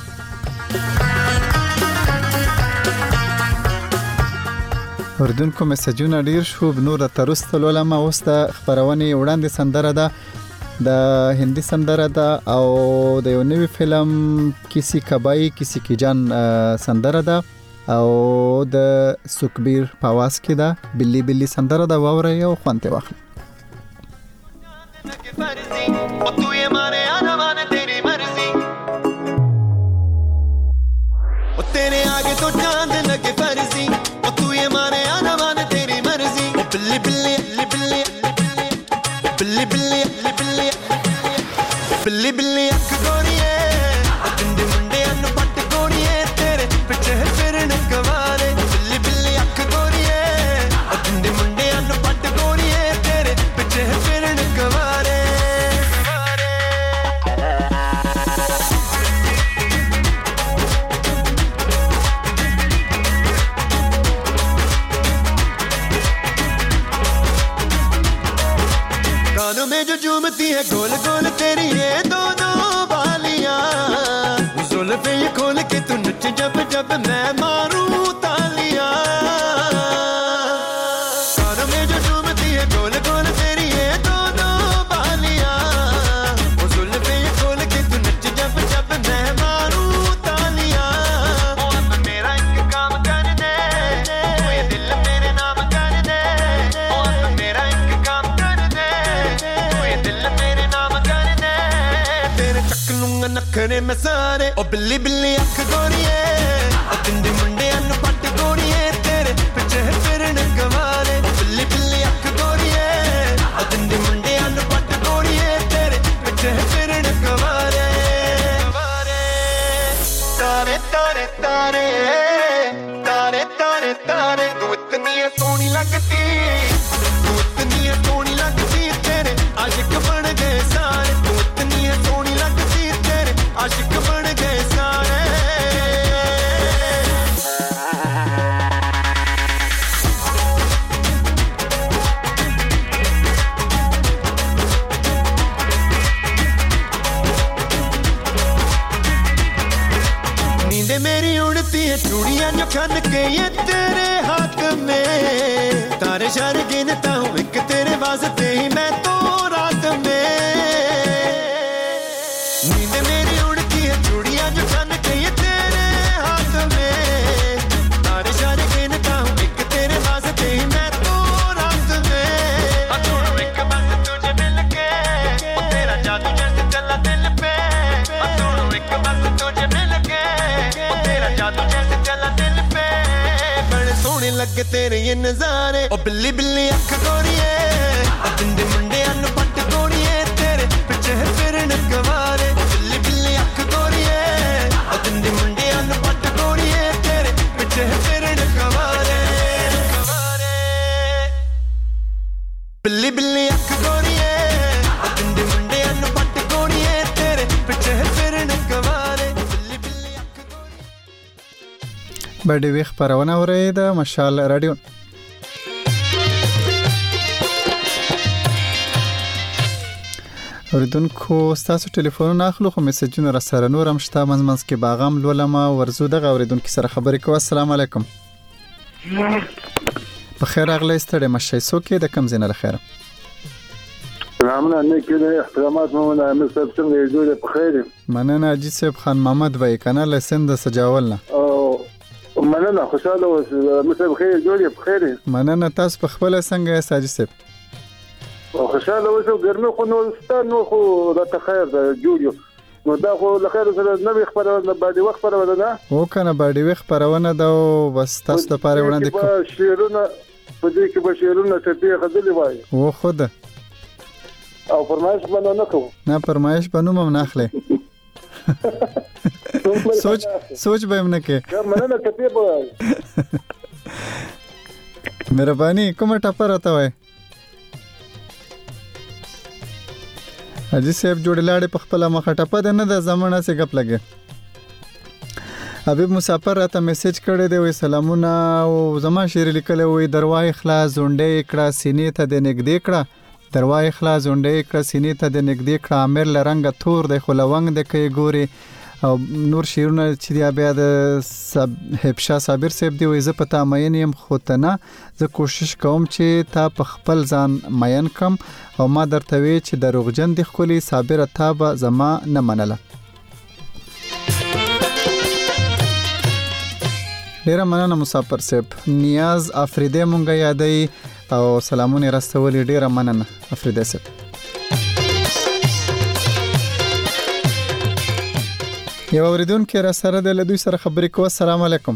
اردوونکو میسجونه ډیر شو نور ترستل علماء اوس د خبرونه وړاندې سندره ده د هندي سندره ده او د یو نوی فلم کسی کبای کسی کی جان سندره ده او د سکبیر په आवाज کې ده بلی بلی سندره ده ووري او خوانته واخلي. तेरे आगे तो चांद लगे फर्जी और तू ये माने आना माने तेरी मर्जी बिल्ली बिल्ली बिल्ली बिल्ली बिल्ली बिल्ली बिल्ली बिल्ली अख गोरिए जिंदे मुंडे अन पट गोरिए तेरे पीछे फिरन गवारे बिल्ली बिल्ली अख गोरिए जिंदे मुंडे अन पट गोरिए तेरे पीछे फिरन गवारे. कानों में जो झूमती है गोल गोल तेरी ये दोनों बालियां जुल्फे ये खोल के तू नच जब जब मैं मारूं तालियां. कानों में जो झूमती है गोल गोल तेरी ये दोनों बालियां जुल्फे ये खोल के तू नच जब जब मैं मारूं तालियां. अब मेरा एक काम कर दे ये दिल मेरे नाम कर दे ਨਖਰੇ ਮੈਂ ਸਾਰੇ ਉਹ ਬਿੱਲੀ ਬਿੱਲੀ ਅੱਖ ਗੋਰੀਏ ਉਹ ਤਿੰਦੇ ਮੁੰਡਿਆਂ ਨੂੰ ਪੱਟ ਗੋਰੀਏ ਤੇਰੇ ਪਿੱਛੇ ਫਿਰਨ ਗਵਾਰੇ ਬਿੱਲੀ ਬਿੱਲੀ ਅੱਖ ਗੋਰੀਏ ਉਹ ਤਿੰਦੇ ਮੁੰਡਿਆਂ ਨੂੰ ਪੱਟ ਗੋਰੀਏ ਤੇਰੇ ਪਿੱਛੇ ਫਿਰਨ ਗਵਾਰੇ ਤਾਰੇ ਤਾਰੇ ਤਾਰੇ ਤਾਰੇ ਤਾਰੇ ਤਾਰੇ ਤੂੰ ਇਤਨੀ ਸੋਹਣੀ ਲੱਗਦੀ ਤੂੰ ਇਤਨੀ ਸੋਹਣੀ ਲੱਗਦੀ ਤੇਰੇ ਆਸ਼ਿਕ ਬਣ ਗਏ ਸਾਰੇ ਤੂੰ ਇਤਨੀ ਸੋਹਣੀ ਲੱਗਦੀ ਤੇਰੇ ਆਸ਼ਿਕ ਬਣ ਗਏ ਸਾਰੇ नींदे मेरी उड़ती है चूड़ियां जो खन के ये तेरे हाथ में तारे शर गिनता हूँ एक तेरे वास्ते ही मैं तो रात में नींदे मेरी उड़ती है चूड़ियां जो खन के ये तेरे हाथ में तारे शर गिनता हूँ एक तेरे वास्ते ही मैं तो रात में छोड़ो एक बात तुझे मिल के तेरा जादू जैसे चला दिल पे छोड़ो एक बात तुझे मिल के तेरा जादू जैसे चला दिल पे बड़े सोहने लगे तेरे ये नजारे ओ बिल्ली बिल्ली अख गोरीए ओ तिंदे मुंडियां नु पट्ट गोरीए तेरे पिछे फिरन गवारे बिल्ली बिल्ली अख गोरीए ओ तिंदे मुंडियां नु पट्ट गोरीए तेरे पिछे फिरन गवारे गवारे बिल्ली बिल्ली अख गोरीए ओ तिंदे मुंडियां नु पट्ट गोरीए तेरे पिछे फिरन गवारे بډې وی خبرونه اورئ د مشال رادیو اوریدونکو ستاسو ټلیفونونه اخلو خو میسجونه را سره نور هم شته منځ منځ کې باغام لولما ورزو دغه اوریدونکو سره خبرې کوو السلام علیکم بخیر اغلی ستړي مشه سو کې د کم زینه لخير سلامونه نه کېده احترامات مو نه مستر څنګه جوړه په خیر مننه اجي صاحب خان محمد وای کنه لسند سجاول نه مننه خوشاله اوس مستر خیر جوړه په خیر مننه تاسو په خپل څنګه ساجي صاحب خوشاله اوس ګرمه خو نو ستاسو نو خو د خیر د جوړو نو دا خو لخير سره نوې خبرونه باندې وخت خبرونه ده او کنه باندې وخت خبرونه ده بس تاسو ته پاره وړاندې کوم شیرونه په دې کې به شیرونه ته غزلې وایي او خود او فرمایش باندې نه کوم نه فرمایش باندې مم نه اخلي سوچ سوچ به نه کې مننه کته به مهرباني کومه ټاپر راته وای اجي صاحب جوړلاړې په خپل مخه ټاپه ده نه د زمانہ سي غپ لګي حبيب مسافر راته میسج کړی دی وای سلامونه او زما شعر لیکل وای دروای خلاص زونډې کړه سینې ته د نګدې کړه دروای خلاص زونډې کړه سینې ته د نګدې کړه امیر لرنګ تور د خلوونګ د کوي ګوري او نور شیرونه چې دی بیا د سب هبشا صابر صاحب دی وای ز پتا مین يم خوتنه زه کوشش کوم چې تا په خپل ځان مین کم او ما درته وی چې دروغجن دی خولي صابر تابه زما نه منله ډیر مننه مسافر صاحب نیاز افریده مونږه یادای او سلامونه راستولې ډیر مننه افریده صاحب یو اوریدون کې را سره د لدوی سره خبرې کوو السلام علیکم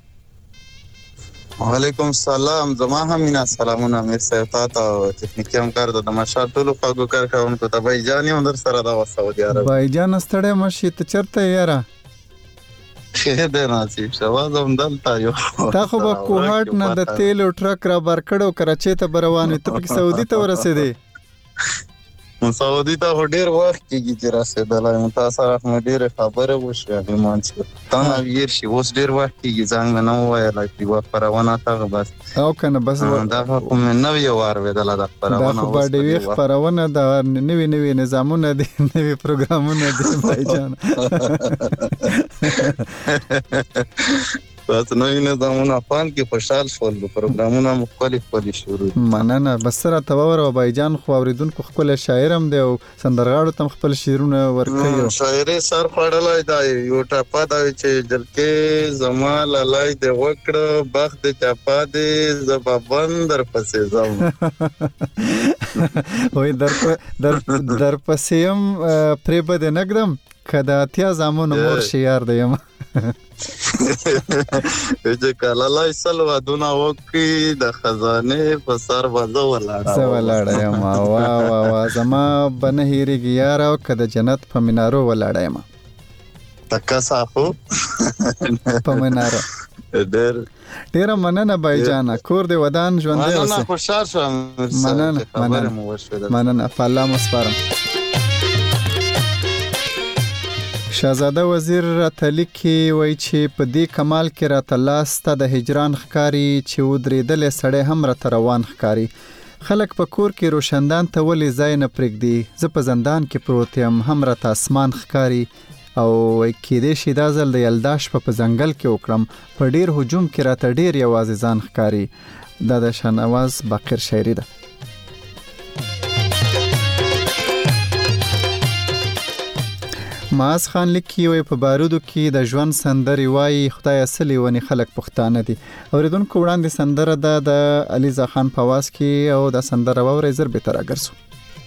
وعلیکم السلام زما هم مینا سلامونه مې سره تاسو تکنیکی هم کار د ماشا ټولو خواږه کار کوونکو ته بای جان هم در سره دا سعودي عرب بای جان ستړی مشي ته چرته یاره خیر دې نصیب شواز هم دلته یو تا خو په کوهټ نه د تیل او ټرک را بار کړو کراچي ته روانې ته په سعودي ته ورسېدې سعودي ته ډېر وخت کېږي چې راسېدلای مو تاسو سره مې ډېرې خبرې وشوې ایمان چې تا نه ویر شي اوس ډېر وخت کېږي ځان مې نه وویلی چې یوه خپرونه ته بس او که نه بس دا خو مې نوې واورېدله دا خپرونه دا خو باډوي خپرونه ده نوي نوي نظامونه دي نوي پروګرامونه دي بایجان بس نوې نظامونه افغان کې خوشحال شول پروګرامونه مختلف پلي شروع مننه بس سره تبور او بایجان خو اوریدونکو خپل شاعرم دی او سندرغاړو تم خپل شعرونه ورکوي شاعري سر خړلای دی یو ټاپا دا چې جلکې زما لای دی وکړه بخت چپا دی زبابندر پسې زم وای در در در پسېم پرې بده نګدم کدا اتیا زامن مور شیار دی یم چې کله لای سلوا دونه وکي د خزانه په سر وځو ولاړه زه ولاړه یم وا وا وا زما بنه هیریږي یار او کده جنت په منارو ولاړه یم تکا صافو په منارو ډېر ډېر مننه بای جان کور دی ودان ژوند دی مننه خوشحال شوم مننه مننه مننه په الله مسپارم شاهزاده وزیر راتلیکي وای چې په دې کمال کې راته لاسته د هجران ښکاری چې ودریدل سړی هم را روان ښکاری خلک په کور کې روشندان ته ولې ځای نه پرېږدي زه په زندان کې پروت یم هم راته اسمان ښکاری او کېدې شي دا ځل د یلداش په ځنګل کې وکړم په ډیر هجوم کې راته ډیر یوازې ځان ښکاری دا د شاهنواز باقر شاعري ده معاذ خان لیکي وي په بارودو کې د ژوند سندري وای خدای اصلي ونی خلک پښتانه دي اوریدونکو وړاندې سندره ده د علیزا خان په आवाज کې او د سندره ووري زر به تر اگرسو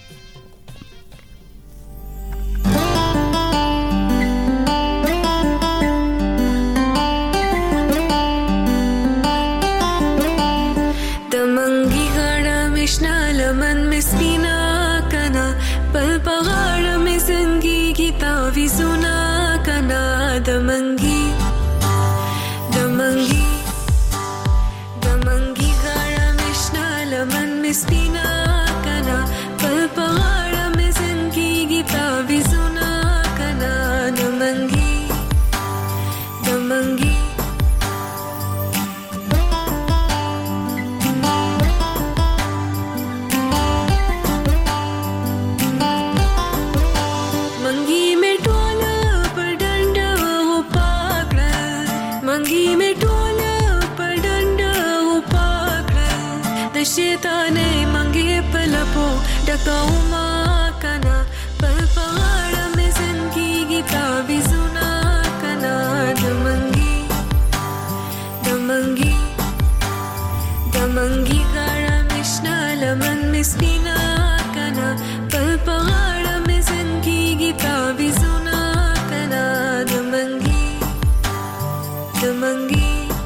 د منګي غړ مشنا لمن مسکینا کنا پل پغړ می زنګي گیتا ویزونا کنا د منګي د منګي د منګي غړ مشنا لمن مسکینا کنا پل پغړ می زنګي گیتا ویزونا کنا د منګي د منګي شیطانے منگے پلپو ڈکاؤ ماں کنا پل پغاڑا میں زندگی گیتا بھی سنا کنا دمنگی دمنگی دمنگی غاڑا مشنا لمن مسکینا کنا پل پغاڑا میں زندگی گیتا بھی سنا کنا دمنگی دمنگی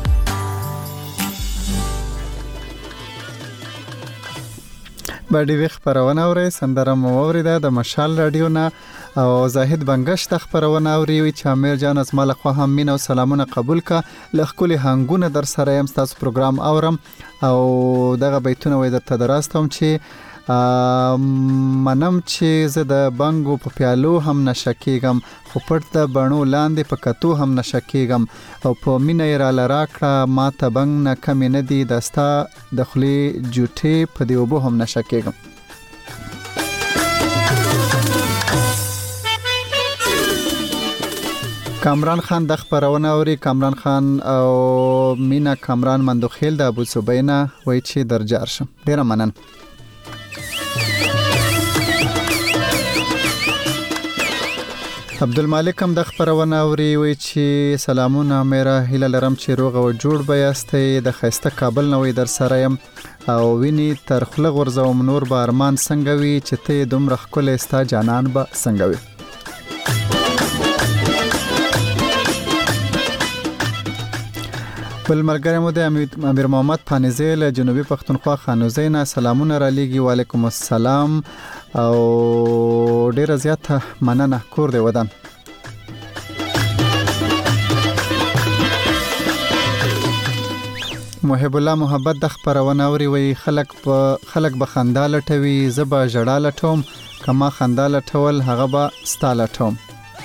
باډي وی خبرونه اوري سندره مو اوریده د مشال رادیو نه او زاهد بنگش د خبرونه اوري وی چې امیر جان از مال خو هم مين او سلامونه قبول کا لخکل هنګونه در سره يم تاسو پروګرام اورم او دغه بیتونه وای د تدراستم چې منم چې زه د بنګو په پیالو هم نشکیږم خو پټ د بڼو لاندې په کتو هم نشکیږم او په مینه را لراکړه ما ته بنګ نه کم نه دی دستا د خلی جوټي په دیوبو هم نشکیږم کامران خان د خبرونه اوري کامران خان او مینا کامران مندوخیل د ابو صبینا وای چې درجار شم ډیر منن عبدالمالک هم د خبرونه اوري وی چې سلامونه مېرا هیله لرم چې روغ او جوړ بیاستې د خسته کابل نوې در سره يم او ویني تر خله غرزوم نور به ارمان څنګه وي چې ته دومره خپل استا جانان به څنګه وي بل ملګری مو د امیر محمد پانیزیل جنوبي پښتونخوا خانوزینا سلامونه را لېږي وعلیکم السلام او ډیر زیاته مننه کور دی ودان محب الله محبت د خبرونه اوري وی خلک په خلک به خندا لټوي زبا جړه لټوم کما خندا لټول هغه به ستاله ټوم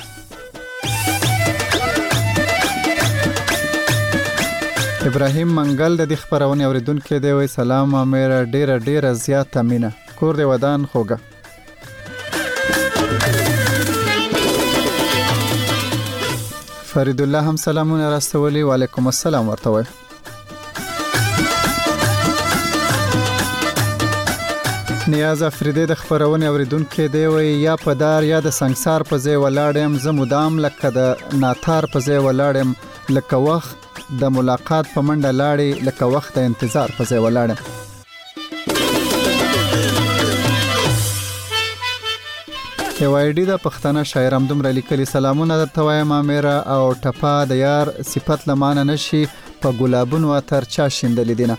ابراهیم منګل د دې خبرونه اوریدونکو دی وی سلام امیر ډیر ډیر زیاته مینه کور دی ودان خوګه فرید الله هم سلامونه راستولي وعلیکم السلام ورته وای نیاز افریدی د خبرونه اوریدونکو دی وی یا پدار یا د سنگسار په ځای ولاړم زمودام لکه د ناتار په ځای ولاړم لکه وخت د ملاقات په منډه لاړې لکه وخت د انتظار په ځای ولاړم یو ایډي د پښتنه شاعر همدومره لیکلي سلامونه درته وایم اميره او ټپه د یار صفت لمانه نشي په ګلابونو اتر چا شیندل دینه.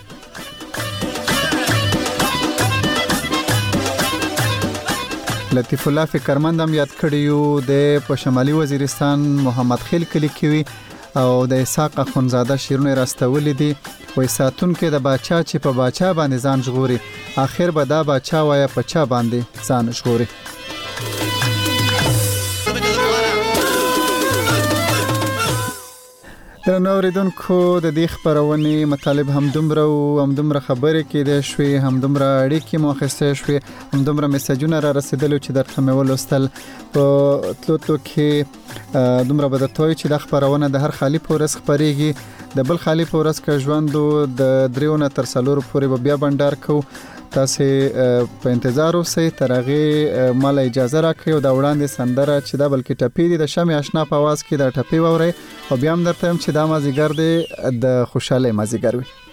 لطیف الله فکرمندم یاد کړیو د په شمالي وزیرستان محمد خیل کلی کې او د اسحاق اخونزاده شیرونه راستولې دي. وې ساتون کې د باچا چې په باچا باندې ځان ژغوري اخر به دا باچا وای په چا باندې ځان ژغوري. د نوریدونکو د دې خبرونه مطالب هم دومره او هم دومره خبرې کې د شوي هم دومره اړیکې موخسته شوي هم دومره میسجونه را رسیدل چې درته مې ولوستل په تلوتلو کې دومره به توي چې د خبرونه د هر خالی پورس خبرېږي د بل خالی پورس کې ژوندو د دریونه تر سلور پورې بیا بندر کو تاسو په انتظار اوسئ تر هغه مال اجازه راکړئ او دا وړاندې سندره چې دا بلکې ټپی دي د شمع آشنا په आवाज کې دا ټپی ووري او بیا هم درته چې دا مازیګر دی د خوشاله مازیګر وي.